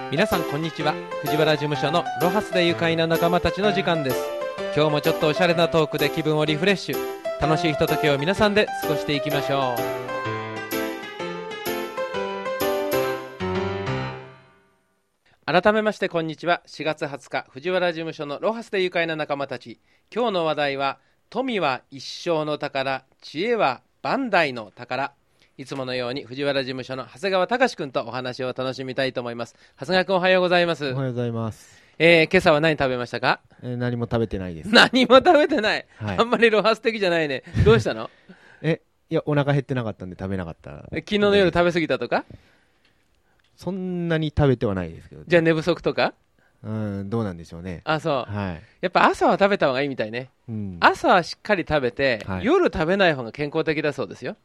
皆さんこんにちは。藤原事務所のロハスで愉快な仲間たちの時間です。今日もちょっとおしゃれなトークで気分をリフレッシュ、楽しいひとときを皆さんで過ごしていきましょう。改めましてこんにちは。4月20日藤原事務所のロハスで愉快な仲間たち。今日の話題は富は一生の宝、知恵は万代の宝。いつものように藤原事務所の長谷川隆君とお話を楽しみたいと思います。長谷川君、おはようございます。 おはようございます。 今朝は何食べましたか？ 何も食べてないです。 何も食べてない、 はい、 あんまりロハス的じゃないね。どうしたの？ いや、お腹減ってなかったんで食べなかった。 昨日の夜食べ過ぎたとか？ そんなに食べてはないですけど。 じゃあ寝不足とか？ どうなんでしょうね。 あ、そう、 はい、やっぱ朝は食べた方がいいみたいね、朝はしっかり食べて、 はい、 夜食べない方が健康的だそうですよ。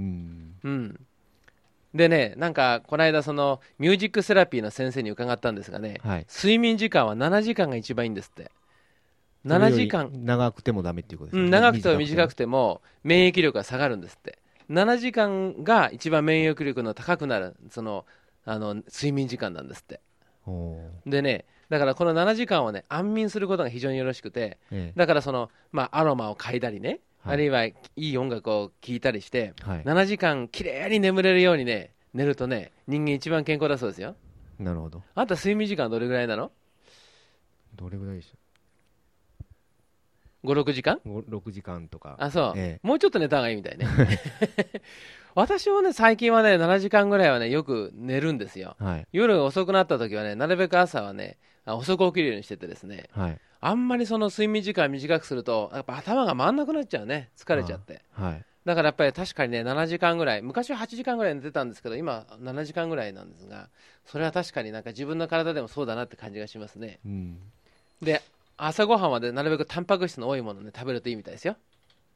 でね、なんかこの間そのミュージックセラピーの先生に伺ったんですがね、 はい、 睡眠時間は7時間が一番いいんですって。7時間長くてもダメっていうことですね。 長くても短くても免疫力が下がるんですって。7時間が一番免疫力の高くなる睡眠時間なんですって。でね、だからこの7時間をね安眠することが非常によろしくて、だからアロマを嗅いだりね、あるいはいい音楽を聴いたりして、7時間きれいに眠れるようにね寝るとね、人間一番健康だそうですよ。 なるほど。 あんた睡眠時間どれぐらいなの？ どれぐらいでしょう？ 5、6時間？ 6時間とか。 あ、そう、もうちょっと寝た方がいいみたいね。私もね最近はね7時間ぐらいはねよく寝るんですよ。夜遅くなった時はねなるべく朝はね遅く起きるようにしててですね、あんまりその睡眠時間短くするとやっぱ頭が回んなくなっちゃうね、疲れちゃって。だからやっぱり確かにね7時間ぐらい、昔は8時間ぐらい寝てたんですけど今7時間ぐらいなんですが、それは確かになんか自分の体でもそうだなって感じがしますね。で朝ごはんはでなるべくタンパク質の多いものを、ね、食べるといいみたいですよ。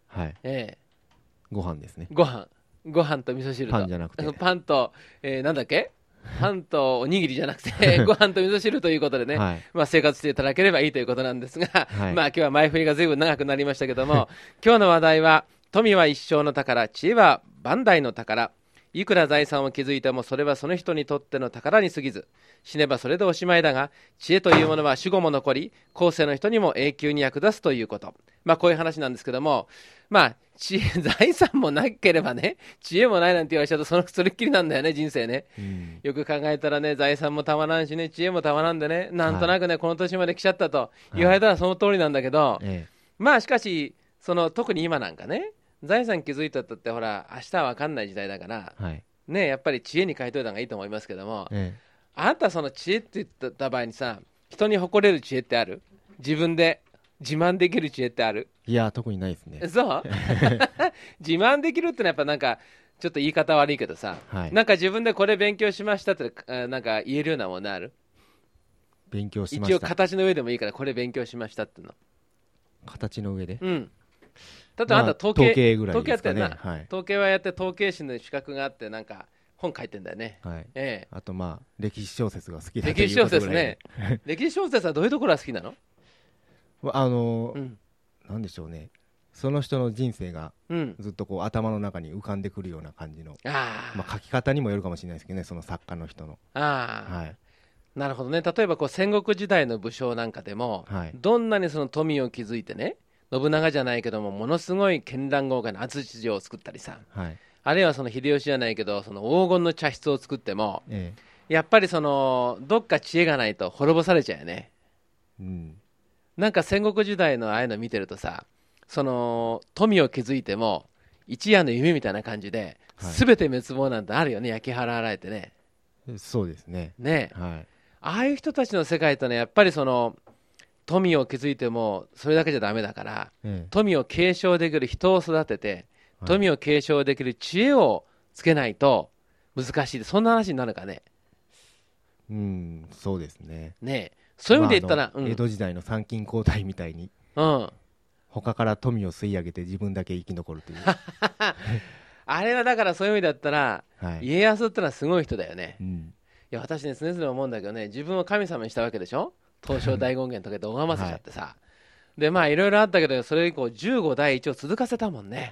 ご飯ですね。 ご飯と味噌汁とパンじゃなくてパンと、なんだっけ、パンとおにぎりじゃなくてご飯と味噌汁ということでね、生活していただければいいということなんですが、今日は前振りが随分長くなりましたけども今日の話題は富は一生の宝、知恵は万代の宝。いくら財産を築いてもそれはその人にとっての宝に過ぎず、死ねばそれでおしまいだが、知恵というものは死後も残り後世の人にも永久に役立つということ。こういう話なんですけども、財産もなければね知恵もないなんて言われちゃうとそれっきりなんだよね、人生ね。よく考えたらね、財産もたまらんしね、知恵もたまらんでね、なんとなくね、この年まで来ちゃったと言われたらその通りなんだけど、しかし特に今なんかね、財産築いたってほら明日は分かんない時代だから、ね、やっぱり知恵に変えといた方がいいと思いますけども、あなたその知恵って言った場合にさ、人に誇れる知恵ってある？自分で自慢できる知恵ってある？ いや特にないですね。 そう自慢できるってのはやっぱなんかちょっと言い方悪いけどさ、なんか自分でこれ勉強しましたってなんか言えるようなものある？ 勉強しました。 一応形の上でもいいからこれ勉強しましたっての。 形の上で？ だってあんた統計ぐらいですかね。 統計はやって統計士の資格があってなんか本書いてんだよね。 あと歴史小説が好きだということぐらい。 歴史小説ね歴史小説はどういうところが好きなの？ なんでしょうね、その人の人生がずっとこう頭の中に浮かんでくるような感じの、書き方にもよるかもしれないですけどね、その作家の人の。 なるほどね。例えば戦国時代の武将なんかでも、どんなにその富を築いてね、信長じゃないけどもものすごい絢爛豪華な安土城を作ったりさ、あるいはその秀吉じゃないけどその黄金の茶室を作っても、やっぱりどっか知恵がないと滅ぼされちゃうよね。なんか戦国時代のああいうの見てるとさ、富を築いても一夜の夢みたいな感じで、全て滅亡なんてあるよね、焼き払われてね。 そうですね。 ああいう人たちの世界とね、やっぱり富を築いてもそれだけじゃダメだから、富を継承できる人を育てて、富を継承できる知恵をつけないと難しい。そんな話になるかね。 そうですね。 そういう意味で言ったら、 江戸時代の参勤交代みたいに、他から富を吸い上げて自分だけ生き残るというあれはだからそういう意味だったら、家康ってのはすごい人だよね。いや私ね常々思うんだけどね、自分を神様にしたわけでしょ。東照大権現とかで拝ませちゃってさ、でいろいろあったけどそれ以降15代一応続かせたもんね。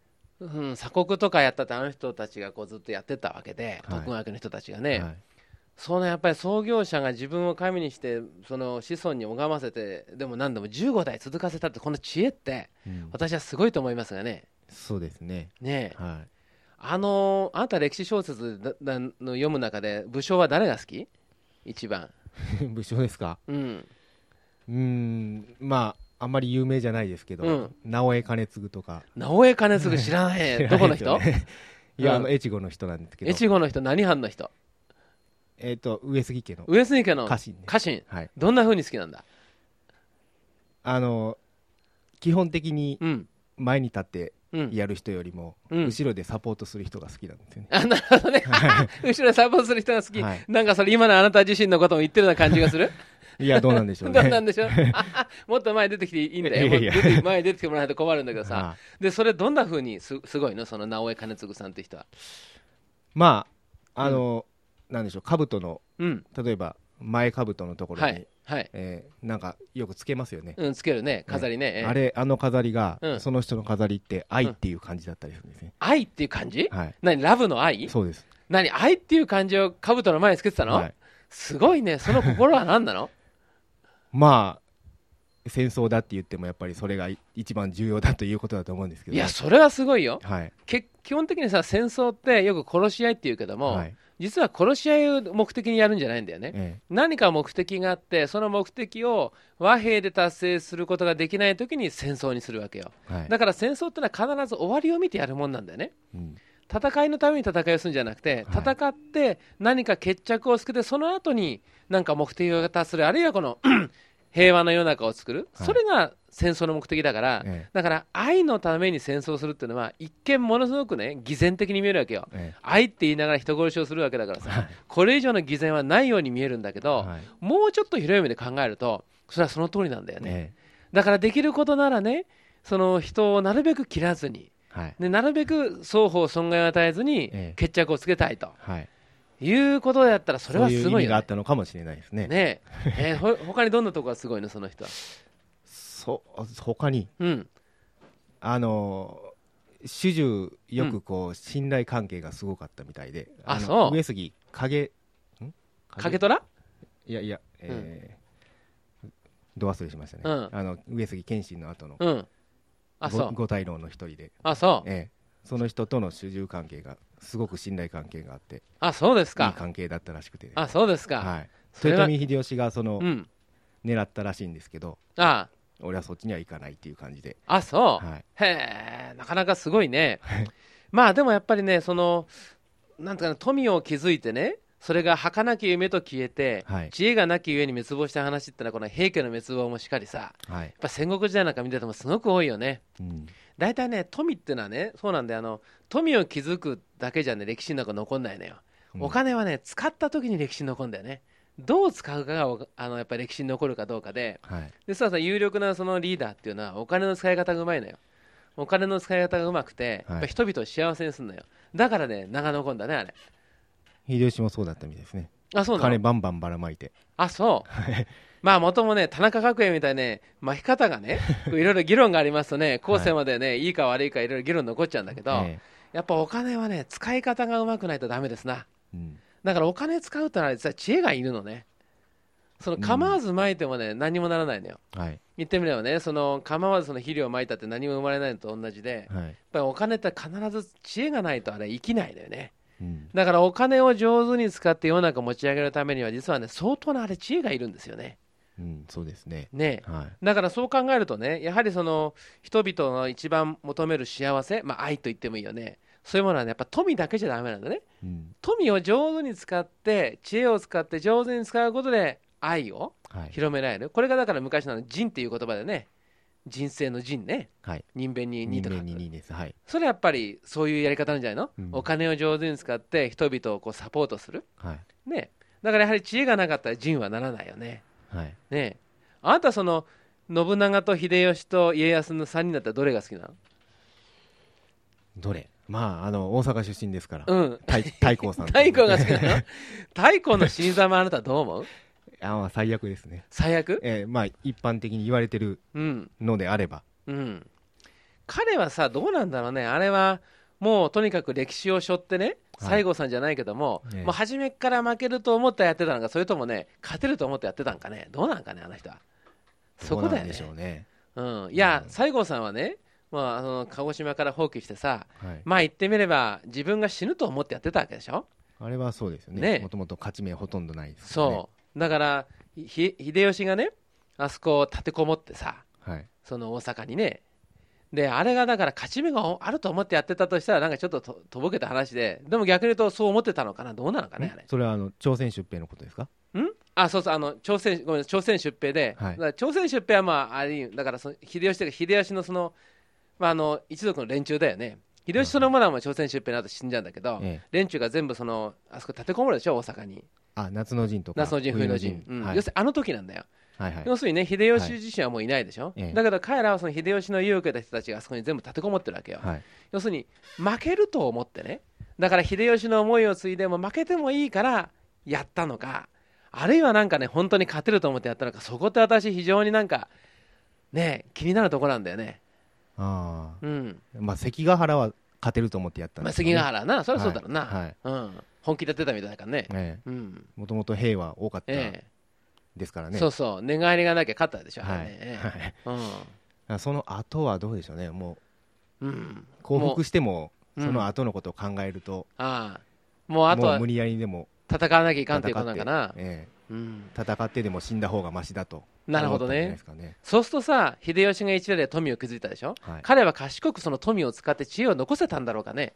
鎖国とかやったってあの人たちがずっとやってたわけで、徳川家の人たちがね、 そのやっぱり創業者が自分を神にしてその子孫に拝ませてでも何でも15代続かせたってこの知恵って、私はすごいと思いますがね。 そうですね。 ねえ、 はい、 あなた歴史小説の読む中で武将は誰が好き？一番武将ですか？まああんまり有名じゃないですけど、直江兼続とか。 直江兼続知らない。どこの人？ いや、越後の人なんですけど。 越後の人、何藩の人？ 上杉家の家臣、家臣、はい、どんな風に好きなんだ？ 基本的に前に立ってやる人よりも、後ろでサポートする人が好きなんですよね。 なるほどね。後ろでサポートする人が好き、はい、なんかそれ今のあなた自身のことも言ってるような感じがする。 いや、どうなんでしょうね。 どうなんでしょう。もっと前出てきていいんだよ。前に出てきてもらわないと困るんだけどさ。で、それどんな風にすごいの？その直江兼続さんって人は。 まあ、なんでしょう、兜の、例えば前兜のところに、なんかよくつけますよね。 つけるね、飾りね。 あの飾りが、その人の飾りって愛っていう感じだったりするんですね。 愛っていう感じ？ はい。 何、ラブの愛？ そうです。 何、愛っていう感じを兜の前につけてたの？はい。すごいね。その心は何なの？ まあ戦争だって言ってもやっぱりそれが一番重要だということだと思うんですけど、 いや、それはすごいよ。 はい。 基本的にさ、戦争ってよく殺し合いって言うけども、実は殺し合いを目的にやるんじゃないんだよね。何か目的があって、その目的を和平で達成することができないときに戦争にするわけよ。だから戦争ってのは必ず終わりを見てやるもんなんだよね。戦いのために戦いをするんじゃなくて、戦って何か決着をつけて、その後に何か目的を達する、あるいはこの平和な世の中を作る、それが戦争の目的だから、だから愛のために戦争するっていうのは一見ものすごくね偽善的に見えるわけよ。愛って言いながら人殺しをするわけだからさ、これ以上の偽善はないように見えるんだけど、もうちょっと広い目で考えるとそれはその通りなんだよね。だからできることならね、その人をなるべく切らずに、なるべく双方損害を与えずに決着をつけたいと。いうことでやったらそれはすごいよね。 そういう意味があったのかもしれないですね。 ねえ、他にどんなところがすごいの、その人は。 他に、主従よくこう信頼関係がすごかったみたいで、 そう。 上杉影虎？ いや、ど忘れしましたね。上杉謙信の後の五大老の一人で。 そう。 その人との主従関係がすごく信頼関係があって、 そうですか。 いい関係だったらしくて、 そうですか。 はい。豊臣秀吉が狙ったらしいんですけど、俺はそっちには行かないっていう感じで。 そう。へえ、なかなかすごいね。まあでもやっぱりね、なんていうか富を築いてね、それが儚き夢と消えて、知恵がなきゆえに滅亡した話ってのはこの平家の滅亡もしっかりさ、やっぱ戦国時代なんか見ててもすごく多いよね。大体ね、富ってのはね、そうなんで、富を築くだけじゃね、歴史の中残んないのよ。お金はね、使った時に歴史に残るんだよね。どう使うかがやっぱり歴史に残るかどうかで、でさ、有力なそのリーダーっていうのはお金の使い方がうまいのよ。お金の使い方がうまくて、やっぱ人々を幸せにするのよ。だからね、名が残るんだね、あれ。 秀吉もそうだったみたいですね。 そうなの？ 金バンバンばらまいて。 そう。まあ元もね、田中角栄みたいにね、巻き方がね、いろいろ議論がありますとね、後世までね、いいか悪いかいろいろ議論残っちゃうんだけど、やっぱお金はね、使い方がうまくないとダメですな。だからお金使うってのは実は知恵がいるのね。構わず撒いてもね、何もならないのよ。言ってみればね、構わず肥料を撒いたって何も生まれないのと同じで、やっぱりお金って必ず知恵がないとあれ生きないのよね。だからお金を上手に使って世の中持ち上げるためには実はね、相当なあれ知恵がいるんですよね。 そうですね。 だからそう考えるとね、やはり人々の一番求める幸せ、愛と言ってもいいよね。そういうものはね、やっぱ富だけじゃダメなんだね。富を上手に使って知恵を使って上手に使うことで愛を広められる。これがだから昔の仁っていう言葉でね、人生の仁ね、人弁に仁とか、それはやっぱりそういうやり方なんじゃないの？お金を上手に使って人々をこうサポートする、ね。だからやはり知恵がなかったら仁はならないよね。ね。あなた信長と秀吉と家康の3人だったらどれが好きなの？ どれ？大阪出身ですから、太閤さん。 太閤が好きなの？太閤の死に様あなたどう思う？ 最悪ですね。 最悪？ 一般的に言われてるのであれば、 彼はさ、どうなんだろうね。あれはもうとにかく歴史を背負ってね、西郷さんじゃないけども、もう初めから負けると思ってやってたのか、それともね、勝てると思ってやってたんかね、どうなんかね、あの人は。そこだよね。いや、西郷さんはね、鹿児島から放棄してさ、まあ言ってみれば、自分が死ぬと思ってやってたわけでしょ。 あれはそうですよね。もともと勝ち目ほとんどないですね。 そう。だから、秀吉がね、あそこを立てこもってさ、その大阪にね、であれがだから勝ち目があると思ってやってたとしたらなんかちょっととぼけた話で、でも逆に言うとそう思ってたのかな、どうなのかね、あれ。 それは朝鮮出兵のことですか？ そうそう、朝鮮出兵で、朝鮮出兵はまああれだから秀吉のその、一族の連中だよね。秀吉そのものはもう朝鮮出兵の後死んじゃうんだけど、連中が全部あそこ立てこもるでしょ、大阪に。 夏の陣とか夏の陣、冬の陣、要するにあの時なんだよ。要するにね、秀吉自身はもういないでしょ、だけど彼らはその秀吉の家を受けた人たちがあそこに全部立てこもってるわけよ、要するに負けると思ってね、だから秀吉の思いを継いでも負けてもいいからやったのか、あるいはなんかね、本当に勝てると思ってやったのか、そこって私非常になんかね、気になるところなんだよね。 関ヶ原は勝てると思ってやったんですよね。 関ヶ原な、そりゃそうだろうな、本気でやってたみたいだからね。 もともと兵は多かったですからね。 そうそう、寝返りがなきゃ勝ったでしょ、 その後はどうでしょうね。もう降伏してもその後のことを考えると、 もうあとは無理やりでも戦わなきゃいかんっていうことなんかな。 戦ってでも死んだ方がマシだと。 なるほどね。そうするとさ、秀吉が一代で富を築いたでしょ、彼は賢くその富を使って知恵を残せたんだろうかね。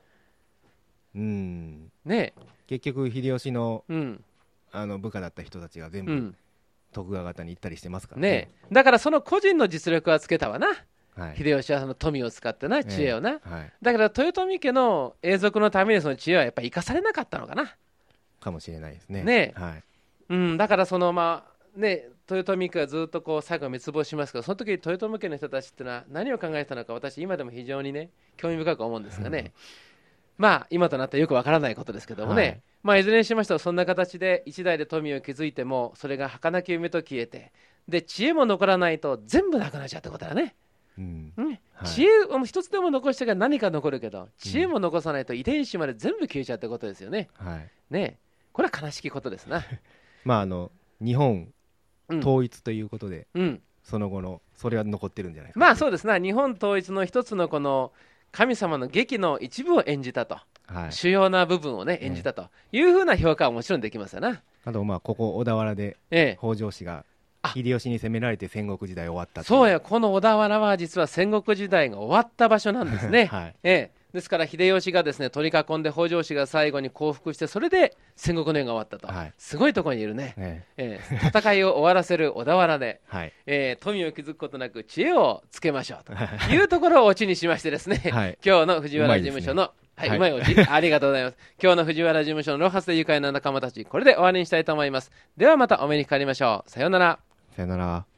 ね、結局秀吉の部下だった人たちが全部徳川方に行ったりしてますからね。 だからその個人の実力はつけたわな、秀吉はその富を使ってな、知恵をな、だから豊臣家の永続のためにその知恵はやっぱり生かされなかったのかな、 かもしれないですね。 だからその豊臣家はずっとこう最後滅亡しますけど、その時豊臣家の人たちってのは何を考えてたのか、私今でも非常にね興味深く思うんですがね今となってはよくわからないことですけどもね、いずれにしましてもそんな形で一代で富を築いてもそれが儚き夢と消えて、で知恵も残らないと全部なくなっちゃうってことだね。知恵を一つでも残してから何か残るけど、知恵も残さないと遺伝子まで全部消えちゃうってことですよね。これは悲しきことですな。 日本統一ということで、その後のそれは残ってるんじゃないですか。 そうですな、日本統一の一つのこの神様の劇の一部を演じたと、主要な部分をね演じたというふうな評価はもちろんできますよな。 あとここ小田原で北条氏が秀吉に攻められて戦国時代終わった。 そうや、この小田原は実は戦国時代が終わった場所なんですね。ですから秀吉がですね取り囲んで北条氏が最後に降伏して、それで戦国の世が終わったと、すごいところにいるね。戦いを終わらせる小田原で、富を築くことなく知恵をつけましょうというところをオチにしましてですね、今日の藤原事務所のうまいオチありがとうございます。今日の藤原事務所のロハスで愉快な仲間たち、これで終わりにしたいと思います。ではまたお目にかかりましょう。さようなら。 さよなら。